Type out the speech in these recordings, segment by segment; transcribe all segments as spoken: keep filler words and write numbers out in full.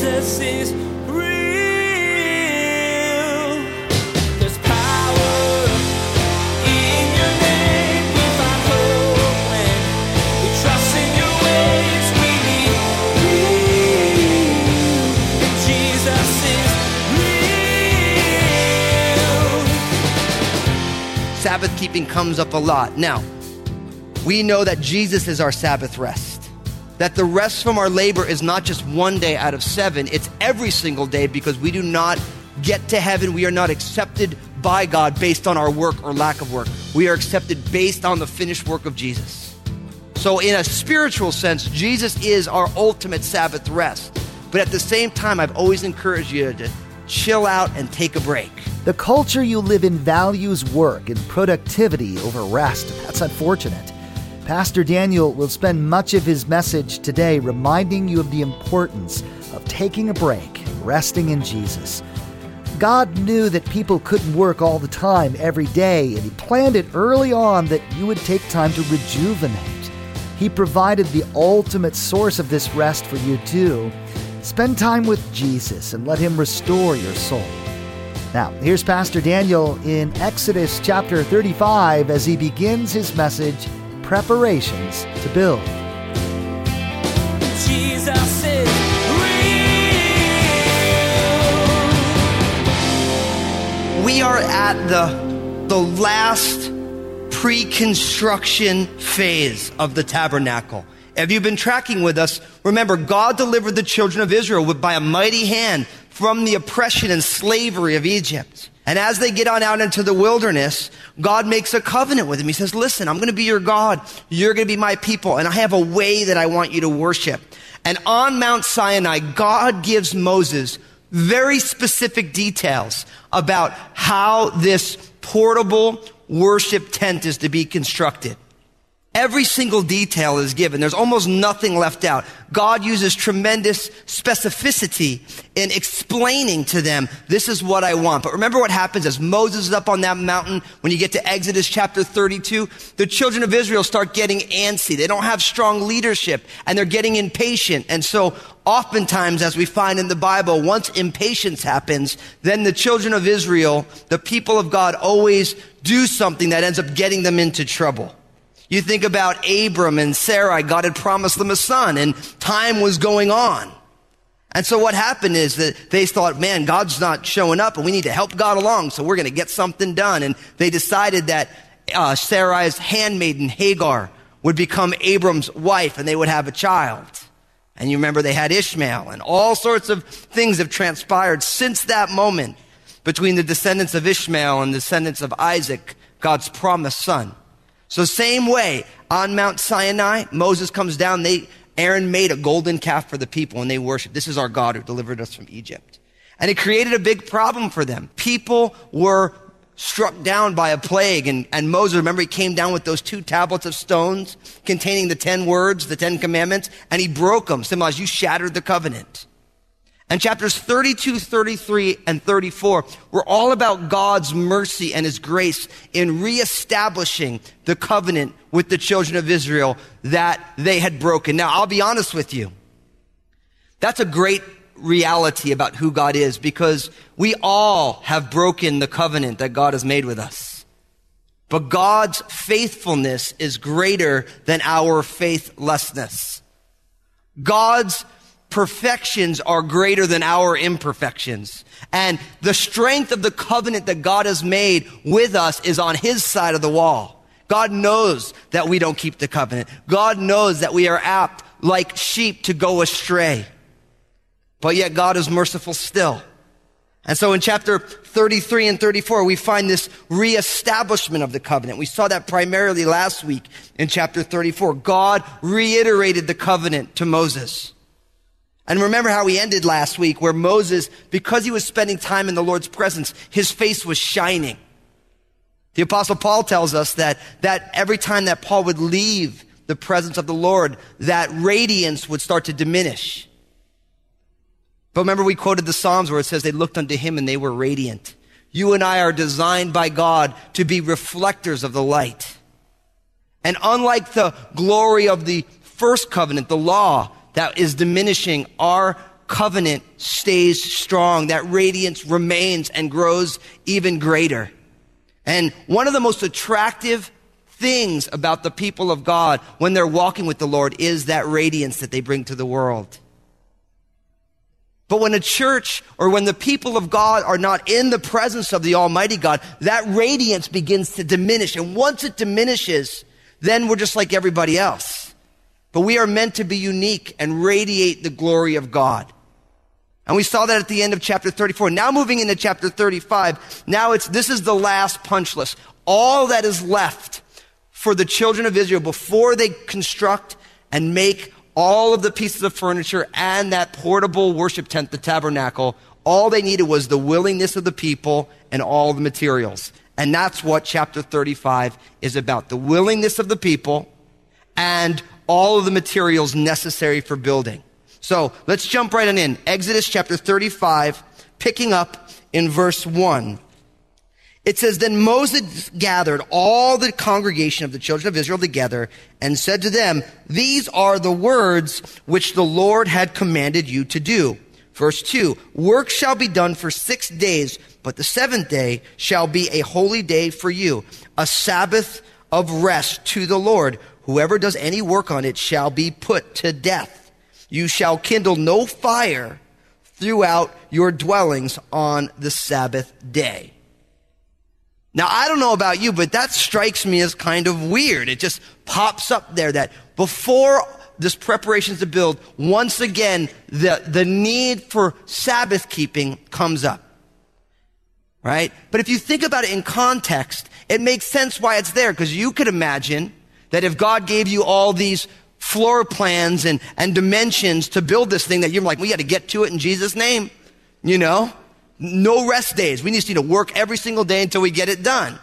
Jesus is real. There's power in your name. We find hope when we trust in your ways. We need real. Jesus is real. Sabbath keeping comes up a lot. Now, we know that Jesus is our Sabbath rest. That the rest from our labor is not just one day out of seven, it's every single day, because we do not get to heaven. We are not accepted by God based on our work or lack of work. We are accepted based on the finished work of Jesus. So in a spiritual sense, Jesus is our ultimate Sabbath rest. But at the same time, I've always encouraged you to chill out and take a break. The culture you live in values work and productivity over rest. That's unfortunate. Pastor Daniel will spend much of his message today reminding you of the importance of taking a break and resting in Jesus. God knew that people couldn't work all the time every day, and he planned it early on that you would take time to rejuvenate. He provided the ultimate source of this rest for you too. Spend time with Jesus and let him restore your soul. Now, here's Pastor Daniel in Exodus chapter thirty-five as he begins his message, Preparations to Build. Jesus is real. We are at the, the last pre-construction phase of the tabernacle. Have you been tracking with us? Remember, God delivered the children of Israel with, by a mighty hand from the oppression and slavery of Egypt. And as they get on out into the wilderness, God makes a covenant with them. He says, listen, I'm going to be your God. You're going to be my people. And I have a way that I want you to worship. And on Mount Sinai, God gives Moses very specific details about how this portable worship tent is to be constructed. Every single detail is given. There's almost nothing left out. God uses tremendous specificity in explaining to them, this is what I want. But remember what happens as Moses is up on that mountain, when you get to Exodus chapter thirty-two, the children of Israel start getting antsy. They don't have strong leadership, and they're getting impatient. And so oftentimes, as we find in the Bible, once impatience happens, then the children of Israel, the people of God, always do something that ends up getting them into trouble. You think about Abram and Sarai. God had promised them a son, and time was going on. And so what happened is that they thought, man, God's not showing up, and we need to help God along, so we're going to get something done. And they decided that uh, Sarai's handmaiden, Hagar, would become Abram's wife, and they would have a child. And you remember they had Ishmael, and all sorts of things have transpired since that moment between the descendants of Ishmael and the descendants of Isaac, God's promised son. So same way, on Mount Sinai, Moses comes down, they, Aaron made a golden calf for the people, and they worship. This is our God who delivered us from Egypt. And it created a big problem for them. People were struck down by a plague, and, and Moses, remember, he came down with those two tablets of stones containing the ten words, the ten commandments, and he broke them, symbolized you shattered the covenant. And chapters thirty-two, thirty-three, and thirty-four were all about God's mercy and his grace in reestablishing the covenant with the children of Israel that they had broken. Now, I'll be honest with you. That's a great reality about who God is, because we all have broken the covenant that God has made with us. But God's faithfulness is greater than our faithlessness. God's perfections are greater than our imperfections. And the strength of the covenant that God has made with us is on his side of the wall. God knows that we don't keep the covenant. God knows that we are apt, like sheep, to go astray. But yet God is merciful still. And so in chapter thirty-three and thirty-four, we find this reestablishment of the covenant. We saw that primarily last week in chapter thirty-four. God reiterated the covenant to Moses. And remember how we ended last week, where Moses, because he was spending time in the Lord's presence, his face was shining. The Apostle Paul tells us that, that every time that Paul would leave the presence of the Lord, that radiance would start to diminish. But remember, we quoted the Psalms where it says they looked unto him and they were radiant. You and I are designed by God to be reflectors of the light. And unlike the glory of the first covenant, the law, that is diminishing, our covenant stays strong. That radiance remains and grows even greater. And one of the most attractive things about the people of God when they're walking with the Lord is that radiance that they bring to the world. But when a church or when the people of God are not in the presence of the Almighty God, that radiance begins to diminish. And once it diminishes, then we're just like everybody else. But we are meant to be unique and radiate the glory of God. And we saw that at the end of chapter thirty-four. Now moving into chapter thirty-five, now it's, this is the last punch list. All that is left for the children of Israel before they construct and make all of the pieces of furniture and that portable worship tent, the tabernacle, all they needed was the willingness of the people and all the materials. And that's what chapter thirty-five is about. The willingness of the people and all of the materials necessary for building. So let's jump right on in. Exodus chapter thirty-five, picking up in verse one. It says, Then Moses gathered all the congregation of the children of Israel together and said to them, These are the words which the Lord had commanded you to do. Verse two, Work shall be done for six days, but the seventh day shall be a holy day for you, a Sabbath of rest to the Lord. Whoever does any work on it shall be put to death. You shall kindle no fire throughout your dwellings on the Sabbath day. Now, I don't know about you, but that strikes me as kind of weird. It just pops up there that before this preparation to build, once again, the, the need for Sabbath keeping comes up. Right? But if you think about it in context, it makes sense why it's there, because you could imagine that if God gave you all these floor plans and, and dimensions to build this thing, that you're like, we got to get to it in Jesus' name. You know? No rest days. We just need to work every single day until we get it done.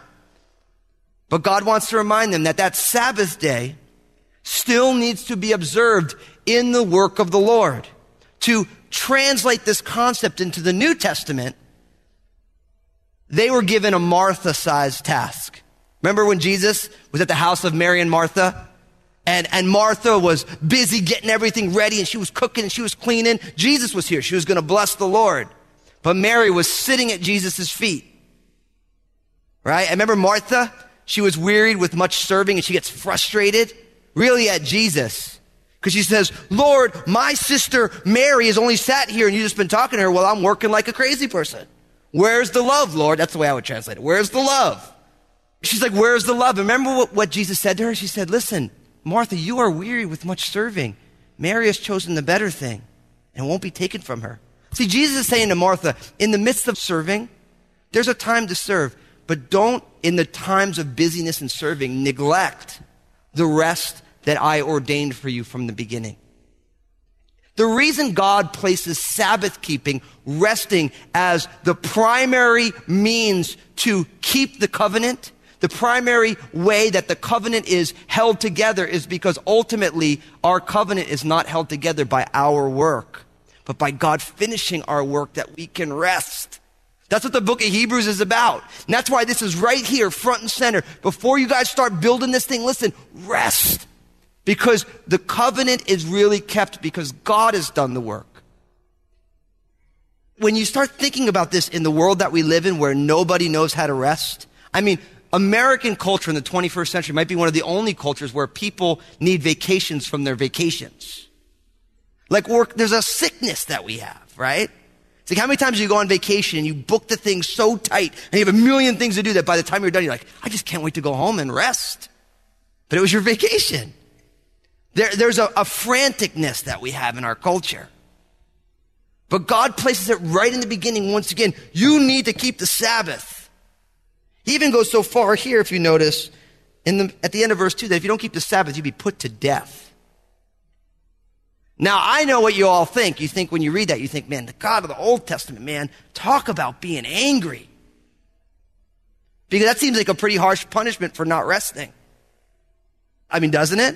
But God wants to remind them that that Sabbath day still needs to be observed in the work of the Lord. To translate this concept into the New Testament, they were given a Martha-sized task. Remember when Jesus was at the house of Mary and Martha? And, and Martha was busy getting everything ready, and she was cooking and she was cleaning. Jesus was here. She was going to bless the Lord. But Mary was sitting at Jesus' feet. Right? I remember Martha, she was wearied with much serving and she gets frustrated, really at Jesus. Because she says, Lord, my sister Mary has only sat here and you've just been talking to her while I'm working like a crazy person. Where's the love, Lord? That's the way I would translate it. Where's the love? She's like, where's the love? And remember what, what Jesus said to her? She said, listen, Martha, you are weary with much serving. Mary has chosen the better thing and won't be taken from her. See, Jesus is saying to Martha, in the midst of serving, there's a time to serve, but don't, in the times of busyness and serving, neglect the rest that I ordained for you from the beginning. The reason God places Sabbath keeping, resting, as the primary means to keep the covenant, the primary way that the covenant is held together, is because ultimately our covenant is not held together by our work, but by God finishing our work that we can rest. That's what the book of Hebrews is about. And that's why this is right here, front and center. Before you guys start building this thing, listen, rest. Because the covenant is really kept because God has done the work. When you start thinking about this in the world that we live in, where nobody knows how to rest, I mean, American culture in the twenty-first century might be one of the only cultures where people need vacations from their vacations. Like work, there's a sickness that we have, right? It's like how many times you go on vacation and you book the thing so tight and you have a million things to do that by the time you're done, you're like, I just can't wait to go home and rest. But it was your vacation. There, there's a, a franticness that we have in our culture. But God places it right in the beginning. Once again, you need to keep the Sabbath. He even goes so far here, if you notice, in the, at the end of verse two, that if you don't keep the Sabbath, you'll be put to death. Now, I know what you all think. You think when you read that, you think, man, the God of the Old Testament, man, talk about being angry. Because that seems like a pretty harsh punishment for not resting. I mean, doesn't it?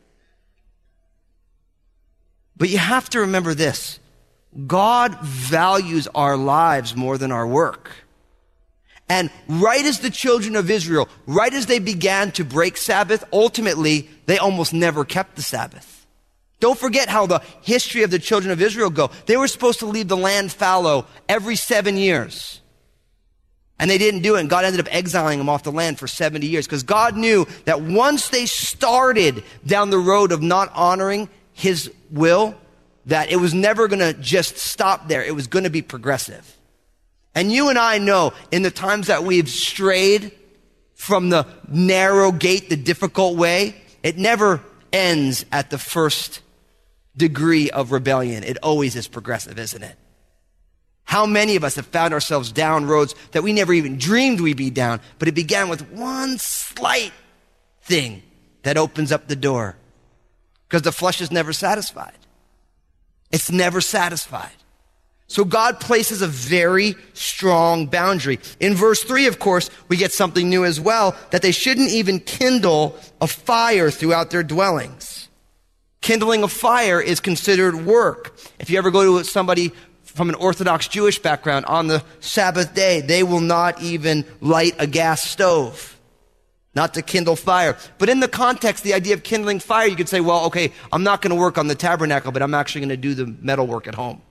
But you have to remember this. God values our lives more than our work. And right as the children of Israel, right as they began to break Sabbath, ultimately, they almost never kept the Sabbath. Don't forget how the history of the children of Israel go. They were supposed to leave the land fallow every seven years. And they didn't do it, and God ended up exiling them off the land for seventy years because God knew that once they started down the road of not honoring his will, that it was never going to just stop there. It was going to be progressive. And you and I know in the times that we've strayed from the narrow gate, the difficult way, it never ends at the first degree of rebellion. It always is progressive, isn't it? How many of us have found ourselves down roads that we never even dreamed we'd be down, but it began with one slight thing that opens up the door. Because the flesh is never satisfied. It's never satisfied. So God places a very strong boundary. In verse three, of course, we get something new as well, that they shouldn't even kindle a fire throughout their dwellings. Kindling a fire is considered work. If you ever go to somebody from an Orthodox Jewish background on the Sabbath day, they will not even light a gas stove. Not to kindle fire. But in the context, the idea of kindling fire, you could say, well, okay, I'm not going to work on the tabernacle, but I'm actually going to do the metal work at home.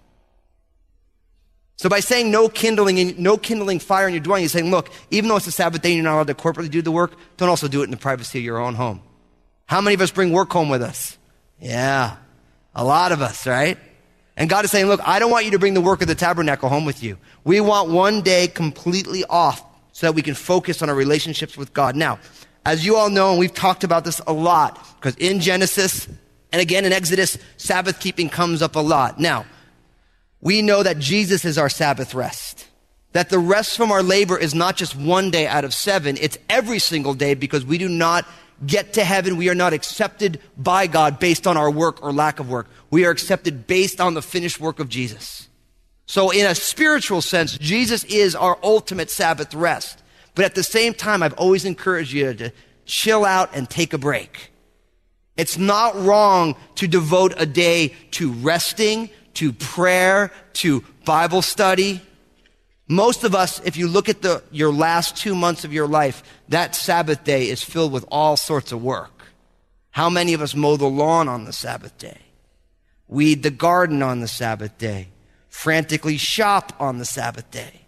So by saying no kindling, in, no kindling fire in your dwelling, you're saying, look, even though it's a Sabbath day and you're not allowed to corporately do the work, don't also do it in the privacy of your own home. How many of us bring work home with us? Yeah, a lot of us, right? And God is saying, look, I don't want you to bring the work of the tabernacle home with you. We want one day completely off so that we can focus on our relationships with God. Now, as you all know, and we've talked about this a lot, because in Genesis and again in Exodus, Sabbath keeping comes up a lot. Now, we know that Jesus is our Sabbath rest. That the rest from our labor is not just one day out of seven, it's every single day, because we do not get to heaven. We are not accepted by God based on our work or lack of work. We are accepted based on the finished work of Jesus. So in a spiritual sense, Jesus is our ultimate Sabbath rest. But at the same time, I've always encouraged you to chill out and take a break. It's not wrong to devote a day to resting, to prayer, to Bible study. Most of us, if you look at the your last two months of your life, that Sabbath day is filled with all sorts of work. How many of us mow the lawn on the Sabbath day? Weed the garden on the Sabbath day? Frantically shop on the Sabbath day?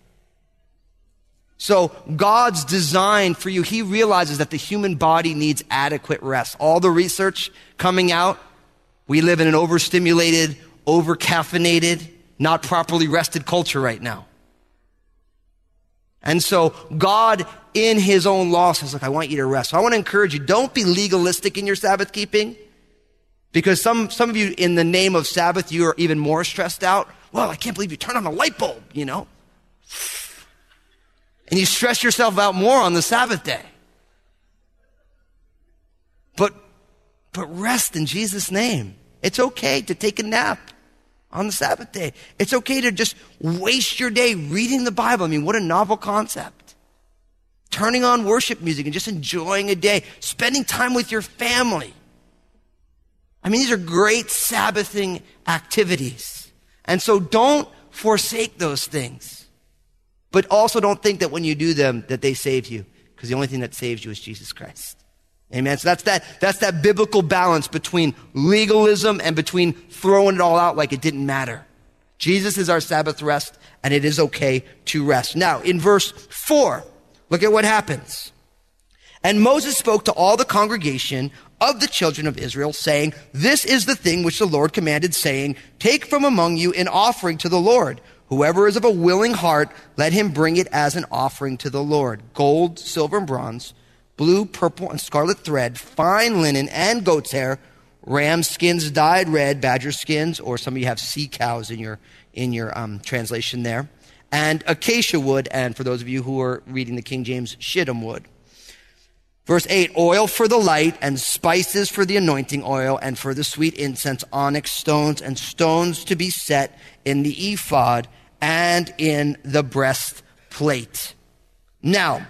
So God's design for you, he realizes that the human body needs adequate rest. All the research coming out, we live in an overstimulated, over-caffeinated, not properly rested culture right now. And so God, in his own law, says, look, I want you to rest. So I want to encourage you, don't be legalistic in your Sabbath keeping, because some, some of you, in the name of Sabbath, you are even more stressed out. Well, I can't believe you turned on a light bulb, you know. And you stress yourself out more on the Sabbath day. But, but rest in Jesus' name. It's okay to take a nap on the Sabbath day. It's okay to just waste your day reading the Bible. I mean, what a novel concept. Turning on worship music and just enjoying a day. Spending time with your family. I mean, these are great Sabbathing activities. And so don't forsake those things. But also don't think that when you do them that they save you. Because the only thing that saves you is Jesus Christ. Amen. So that's that, that's that biblical balance between legalism and between throwing it all out like it didn't matter. Jesus is our Sabbath rest, and it is okay to rest. Now, in verse four, look at what happens. And Moses spoke to all the congregation of the children of Israel, saying, this is the thing which the Lord commanded, saying, take from among you an offering to the Lord. Whoever is of a willing heart, let him bring it as an offering to the Lord. Gold, silver, and bronze, blue, purple, and scarlet thread, fine linen, and goat's hair, ram skins dyed red, badger skins, or some of you have sea cows in your in your um, translation there, and acacia wood, and for those of you who are reading the King James, shittim wood. Verse eight, oil for the light, and spices for the anointing oil, and for the sweet incense, onyx stones, and stones to be set in the ephod and in the breastplate. Now,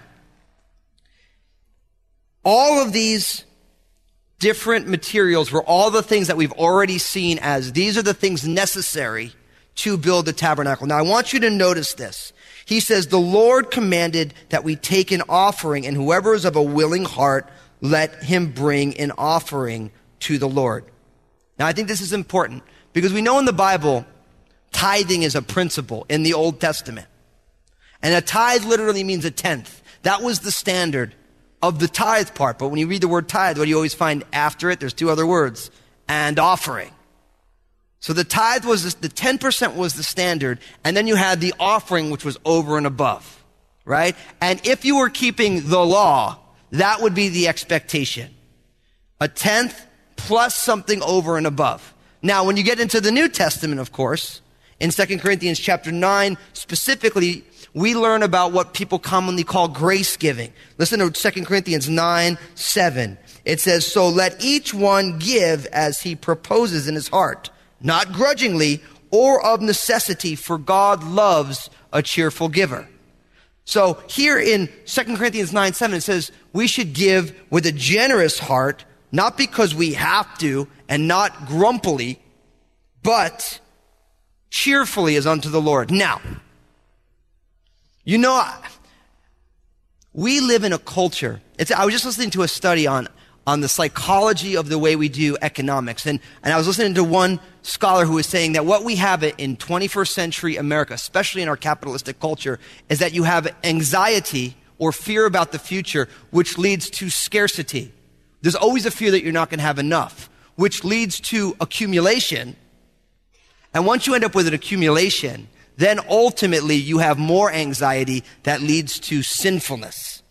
all of these different materials were all the things that we've already seen as these are the things necessary to build the tabernacle. Now, I want you to notice this. He says, the Lord commanded that we take an offering, and whoever is of a willing heart, let him bring an offering to the Lord. Now, I think this is important because we know in the Bible, tithing is a principle in the Old Testament. And a tithe literally means a tenth. That was the standard of the tithe part. But when you read the word tithe, what do you always find after it? There's two other words. And offering. So the tithe was, the ten percent was the standard. And then you had the offering, which was over and above. Right? And if you were keeping the law, that would be the expectation. A tenth plus something over and above. Now, when you get into the New Testament, of course, in Second Corinthians chapter nine, specifically, we learn about what people commonly call grace giving. Listen to Second Corinthians nine, seven. It says, so let each one give as he proposes in his heart, not grudgingly or of necessity, for God loves a cheerful giver. So here in Second Corinthians nine, seven, it says we should give with a generous heart, not because we have to and not grumpily, but cheerfully as unto the Lord. Now, you know, we live in a culture. It's, I was just listening to a study on, on the psychology of the way we do economics. And, and I was listening to one scholar who was saying that what we have in twenty-first century America, especially in our capitalistic culture, is that you have anxiety or fear about the future, which leads to scarcity. There's always a fear that you're not going to have enough, which leads to accumulation. And once you end up with an accumulation, then ultimately you have more anxiety that leads to sinfulness.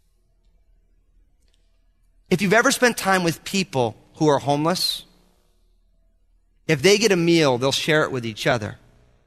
If you've ever spent time with people who are homeless, if they get a meal, they'll share it with each other.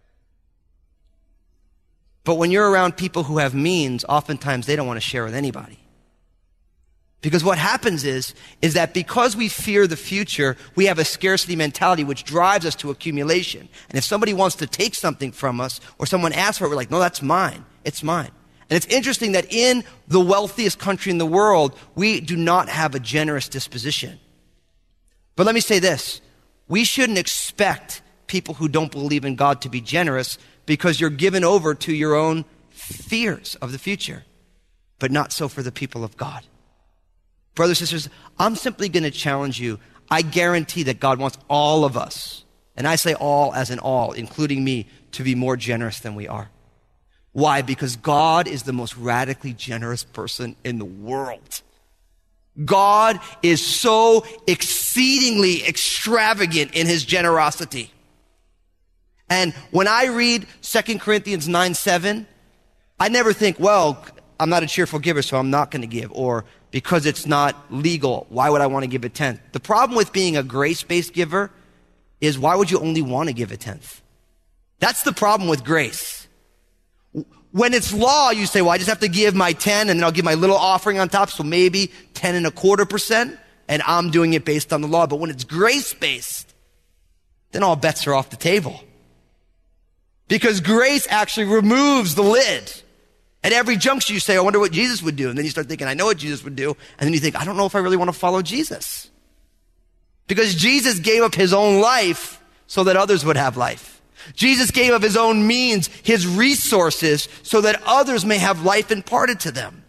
But when you're around people who have means, oftentimes they don't want to share with anybody. Because what happens is, is that because we fear the future, we have a scarcity mentality which drives us to accumulation. And if somebody wants to take something from us or someone asks for it, we're like, no, that's mine. It's mine. And it's interesting that in the wealthiest country in the world, we do not have a generous disposition. But let me say this. We shouldn't expect people who don't believe in God to be generous because you're given over to your own fears of the future. But not so for the people of God. Brothers and sisters, I'm simply going to challenge you. I guarantee that God wants all of us, and I say all as in all, including me, to be more generous than we are. Why? Because God is the most radically generous person in the world. God is so exceedingly extravagant in his generosity. And when I read Second Corinthians nine, seven, I never think, well, I'm not a cheerful giver, so I'm not going to give. Or because it's not legal, why would I want to give a tenth? The problem with being a grace-based giver is why would you only want to give a tenth? That's the problem with grace. When it's law, you say, well, I just have to give my ten and then I'll give my little offering on top, so maybe ten and a quarter percent, and I'm doing it based on the law. But when it's grace-based, then all bets are off the table. Because grace actually removes the lid. At every junction you say, I wonder what Jesus would do. And then you start thinking, I know what Jesus would do. And then you think, I don't know if I really want to follow Jesus. Because Jesus gave up his own life so that others would have life. Jesus gave up his own means, his resources, so that others may have life imparted to them.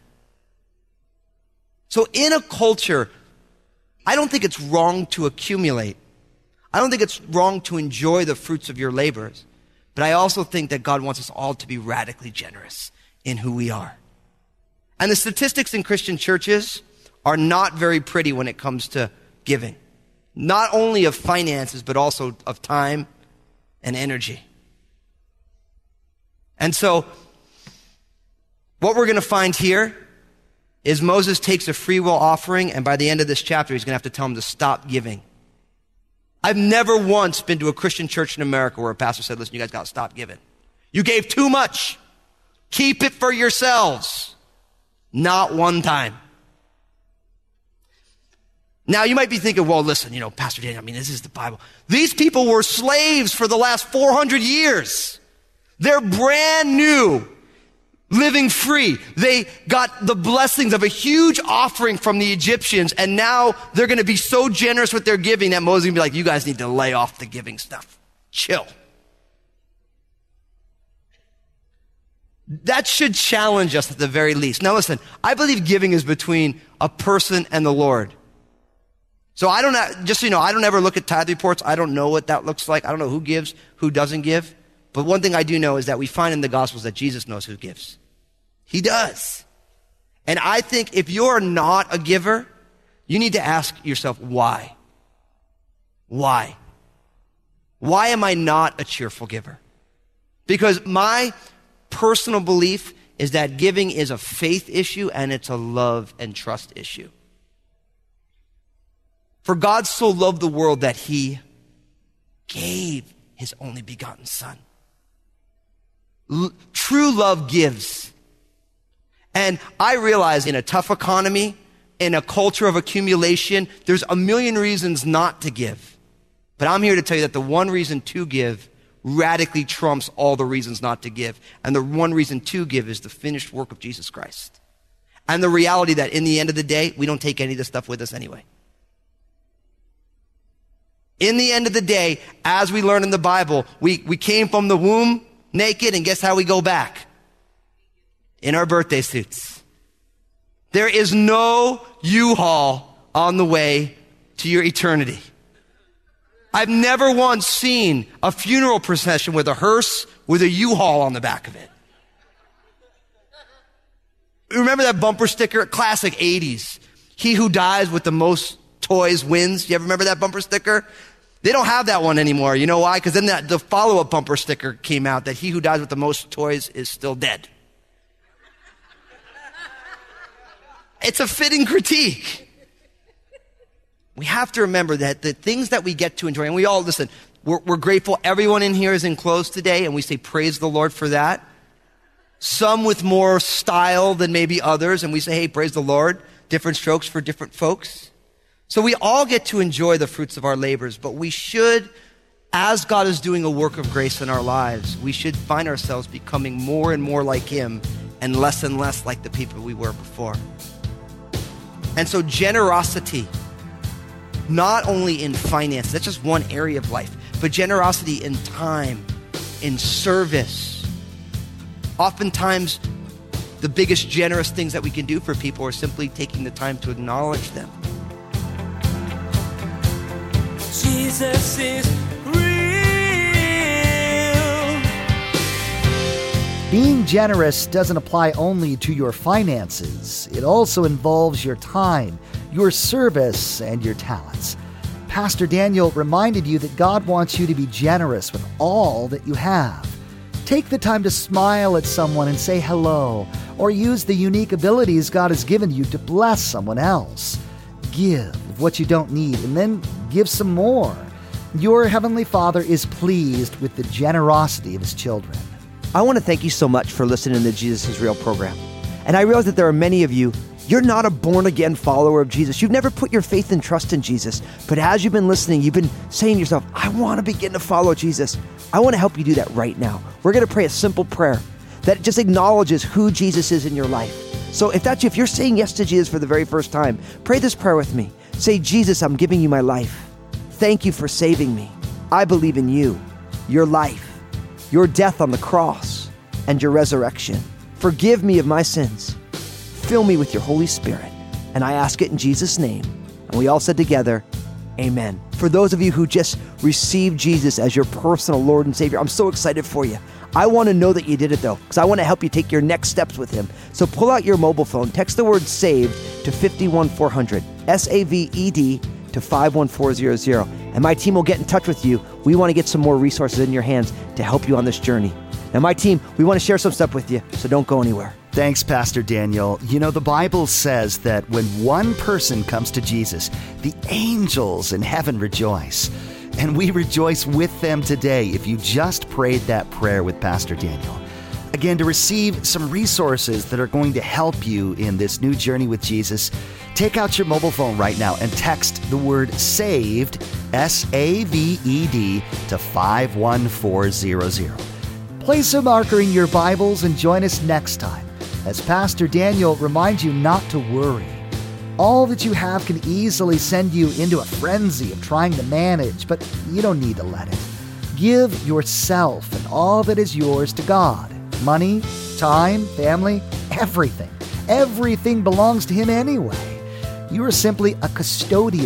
So in a culture, I don't think it's wrong to accumulate. I don't think it's wrong to enjoy the fruits of your labors. But I also think that God wants us all to be radically generous in who we are. And the statistics in Christian churches are not very pretty when it comes to giving. Not only of finances, but also of time and energy. And so, what we're going to find here is Moses takes a free will offering, and by the end of this chapter, he's going to have to tell them to stop giving. I've never once been to a Christian church in America where a pastor said, listen, you guys got to stop giving. You gave too much. Keep it for yourselves. Not one time. Now, you might be thinking, well, listen, you know, Pastor Daniel, I mean, this is the Bible. These people were slaves for the last four hundred years. They're brand new, living free. They got the blessings of a huge offering from the Egyptians, and now they're going to be so generous with their giving that Moses is going to be like, you guys need to lay off the giving stuff. Chill. That should challenge us at the very least. Now listen, I believe giving is between a person and the Lord. So I don't, just so you know, I don't ever look at tithe reports. I don't know what that looks like. I don't know who gives, who doesn't give. But one thing I do know is that we find in the Gospels that Jesus knows who gives. He does. And I think if you're not a giver, you need to ask yourself, why? Why? Why am I not a cheerful giver? Because my personal belief is that giving is a faith issue and it's a love and trust issue. For God so loved the world that he gave his only begotten son. L- true love gives. And I realize in a tough economy, in a culture of accumulation, there's a million reasons not to give. But I'm here to tell you that the one reason to give radically trumps all the reasons not to give. And the one reason to give is the finished work of Jesus Christ. And the reality that in the end of the day, we don't take any of this stuff with us anyway. In the end of the day, as we learn in the Bible, we, we came from the womb naked, and guess how we go back? In our birthday suits. There is no U-Haul on the way to your eternity. I've never once seen a funeral procession with a hearse with a U-Haul on the back of it. Remember that bumper sticker? Classic eighties. He who dies with the most toys wins. You ever remember that bumper sticker? They don't have that one anymore. You know why? Because then that, the follow-up bumper sticker came out that he who dies with the most toys is still dead. It's a fitting critique. We have to remember that the things that we get to enjoy, and we all, listen, we're, we're grateful everyone in here is in clothes today, and we say praise the Lord for that. Some with more style than maybe others, and we say, hey, praise the Lord. Different strokes for different folks. So we all get to enjoy the fruits of our labors, but we should, as God is doing a work of grace in our lives, we should find ourselves becoming more and more like him and less and less like the people we were before. And so generosity, not only in finance, that's just one area of life, but generosity in time, in service. Oftentimes, the biggest generous things that we can do for people are simply taking the time to acknowledge them. Jesus is real. Being generous doesn't apply only to your finances. It also involves your time, your service, and your talents. Pastor Daniel reminded you that God wants you to be generous with all that you have. Take the time to smile at someone and say hello, or use the unique abilities God has given you to bless someone else. Give what you don't need, and then give some more. Your Heavenly Father is pleased with the generosity of his children. I want to thank you so much for listening to the Jesus is Real program. And I realize that there are many of you, you're not a born-again follower of Jesus. You've never put your faith and trust in Jesus. But as you've been listening, you've been saying to yourself, I want to begin to follow Jesus. I want to help you do that right now. We're going to pray a simple prayer that just acknowledges who Jesus is in your life. So if that's you, if you're saying yes to Jesus for the very first time, pray this prayer with me. Say, Jesus, I'm giving you my life. Thank you for saving me. I believe in you, your life, your death on the cross, and your resurrection. Forgive me of my sins. Fill me with your Holy Spirit. And I ask it in Jesus' name. And we all said together, amen. For those of you who just received Jesus as your personal Lord and Savior, I'm so excited for you. I want to know that you did it, though, because I want to help you take your next steps with him. So pull out your mobile phone, text the word SAVED to five one four zero zero, S A V E D to five one four zero zero, and my team will get in touch with you. We want to get some more resources in your hands to help you on this journey. Now, my team, we want to share some stuff with you, so don't go anywhere. Thanks, Pastor Daniel. You know, the Bible says that when one person comes to Jesus, the angels in heaven rejoice. And we rejoice with them today if you just prayed that prayer with Pastor Daniel. Again, to receive some resources that are going to help you in this new journey with Jesus, take out your mobile phone right now and text the word SAVED, S A V E D, to five one four zero zero. Place a marker in your Bibles and join us next time as Pastor Daniel reminds you not to worry. All that you have can easily send you into a frenzy of trying to manage, but you don't need to let it. Give yourself and all that is yours to God. Money, time, family, everything. Everything belongs to him anyway. You are simply a custodian of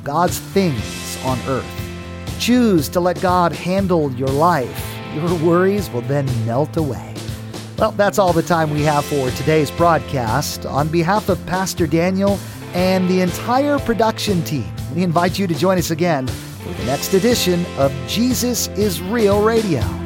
God's things on earth. Choose to let God handle your life. Your worries will then melt away. Well, that's all the time we have for today's broadcast. On behalf of Pastor Daniel and the entire production team, we invite you to join us again for the next edition of Jesus is Real Radio.